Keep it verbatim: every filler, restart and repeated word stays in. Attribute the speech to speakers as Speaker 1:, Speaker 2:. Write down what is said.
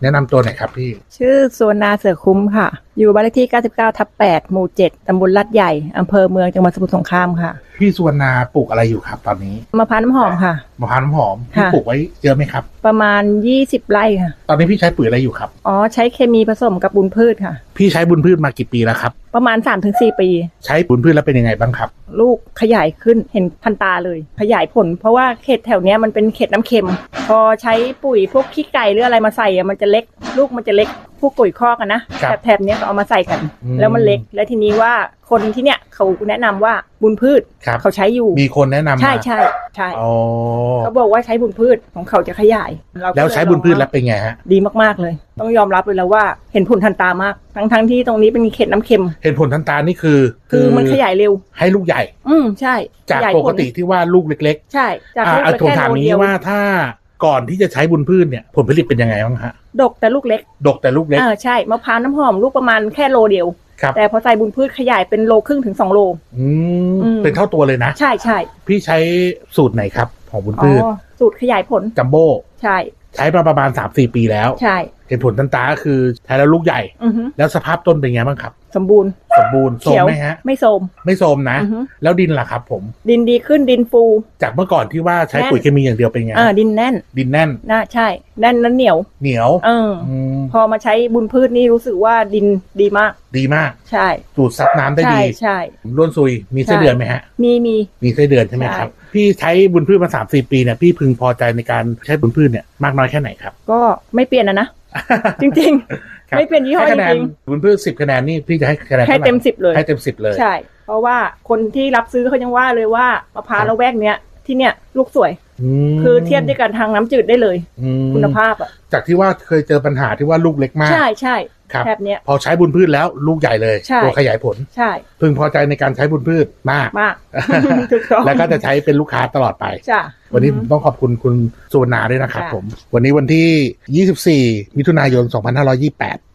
Speaker 1: แนะนำตัวหน่อยครับพี่
Speaker 2: ชื่อสุวรรณาเสือคุ้มค่ะอยู่บ้านเลขที่เก้าสิบเก้าทับแปดหมู่เจ็ดตำบลลาดใหญ่อำเภอเมืองจังหวัดสมุทรสงครามค่ะ
Speaker 1: พี่สุวรรณาปลูกอะไรอยู่ครับตอนนี้
Speaker 2: มะพร้าวน้ำหอมค่ะ
Speaker 1: มะพร้าวน้ำหอมพี่ปลูกไว้เยอะไหมครับ
Speaker 2: ประมาณยี่สิบไร่ค่ะ
Speaker 1: ตอนนี้พี่ใช้ปุ๋ยอะไรอยู่ครับ
Speaker 2: อ๋อใช้เคมีผสมกับบุญพืชค่ะ
Speaker 1: พี่ใช้บุญพืชมากี่ปีแล้วครับ
Speaker 2: ประมาณ สามถึงสี่ ปี
Speaker 1: ใช้บุญพืชแล้วเป็นยังไงบ้างครับ
Speaker 2: ลูกขยายขึ้นเห็นทันตาเลยขยายผลเพราะว่าเขตแถวเนี้ยมันเป็นเขตน้ำเค็มพอใช้ปุ๋ยพวกขี้ไก่หรืออะไรมาใส่อะมันจะเล็กลูกมันจะเล็กพวกปุ๋ยคอกอะนะแถบๆเนี้ยก็เอามาใส่กันแล้วมันเล็กและทีนี้ว่าคนที่เนี้ยเขาแนะนำว่าบุญพืชเขาใช้อยู่
Speaker 1: มีคนแนะนำ
Speaker 2: ใช่ใช่ใช่เขาบอกว่าใช้บุญพืชของเขาจะขยาย
Speaker 1: แล้วใช้บุญพืชแล้วเป็นไงฮะ
Speaker 2: ดีมากๆเลยต้องยอมรับเลยแล้วว่าเห็นผลทันตามากทั้งๆที่ตรงนี้เป็นเขตน้ำเค็ม
Speaker 1: เห็นผลทันตานี่คือ
Speaker 2: คือมันขยายเร็ว
Speaker 1: ให้ลูกใหญ่
Speaker 2: อืมใช่
Speaker 1: จากปกติที่ว่าลูกเล็ก
Speaker 2: ๆใช่
Speaker 1: จากลูกเล็กๆถามนี้ว่าถ้าก่อนที่จะใช้บุญพืชเนี่ยผลผลิตเป็นยังไงบ้างฮะ
Speaker 2: ดกแต่ลูกเล็ก
Speaker 1: ดกแต่ลูกเล็ก
Speaker 2: อ่าใช่มะพร้าวน้ำหอมลูกประมาณแค่โลเดียวแต่พอใส่บุญพืชขยายเป็นโลครึ่งถึงสองโล
Speaker 1: อืมเป็นเท่าตัวเลยนะ
Speaker 2: ใช่ใช่
Speaker 1: พี่ใช้สูตรไหนครับของบุญพืช
Speaker 2: อ๋อสูตรขยายผล
Speaker 1: จัมโบ้
Speaker 2: ใช่
Speaker 1: ใช้มาประมาณ สามถึงสี่ ปีแล้ว
Speaker 2: ใช่
Speaker 1: เห็นผลทันตาก็คือใช้แล้วลูกใหญ่แล้วสภาพต้นเป็นไงบ้างครับ
Speaker 2: สมบูรณ์
Speaker 1: สมบูรณ์โทรมไหมฮะ
Speaker 2: ไม่โทรม
Speaker 1: ไม่โทรมนะแล้วดินล่ะครับผม
Speaker 2: ดินดีขึ้นดินฟู
Speaker 1: จากเมื่อก่อนที่ว่าใช้ปุ๋ยเคมีอย่างเดียวเป็นไง
Speaker 2: อ่าดินแน่น
Speaker 1: ดินแน่น
Speaker 2: น่าใช่แน่นแล้วเหนียว
Speaker 1: เหนียว
Speaker 2: เออพอมาใช้บุญพืชนี่รู้สึกว่าดินดีมาก
Speaker 1: ดีมาก
Speaker 2: ใช่
Speaker 1: ดูดซับน้ำได้ดี
Speaker 2: ใช่ใช่
Speaker 1: ร่วนซุยมีไส้เดือนไหมฮะ
Speaker 2: มีมี
Speaker 1: มีไส้เดือนใช่ไหมครับพี่ใช้บุญพืชมา สามถึงสี่ ปีเนี่ยพี่พึงพอใจในการใช้บุญพืชเนี่ยมากน้อยแค่ไหนครับ
Speaker 2: ก็ไม่เปลี่ยนนะนะจริงๆไม่เปลี่ยนยี่ห้อจริง
Speaker 1: ๆบุญพืชสิบคะแนนนี่พี่จะให้คะแนน
Speaker 2: ให้เต็มสิบเลย
Speaker 1: ให้เต็มสิบเลย
Speaker 2: ใช่เพราะว่าคนที่รับซื้อเขายังว่าเลยว่ามะพร้าวละแวกเนี้ยที่เนี้ยลูกสวยคือเทียบด้วยกันทางน้ำจืดได้เลยคุณภาพอ่ะ
Speaker 1: จากที่ว่าเคยเจอปัญหาที่ว่าลูกเล็กมาก
Speaker 2: ใช่ใช่
Speaker 1: แถบเนี้ยพอใช้บุญพืชแล้วลูกใหญ่เลยตัวขยายผล
Speaker 2: ใช่
Speaker 1: พึงพอใจในการใช้บุญพืชมาก
Speaker 2: มากถูกต้อง
Speaker 1: แล้วก็จะใช้เป็นลูกค้าตลอดไป
Speaker 2: จ้ะ
Speaker 1: วันนี้ผมต้องขอบคุณคุณสุวรรณาด้วยนะครับผมวันนี้วันที่ยี่สิบสี่มิถุนายนสองพันห้าร้อยยี่สิบแปด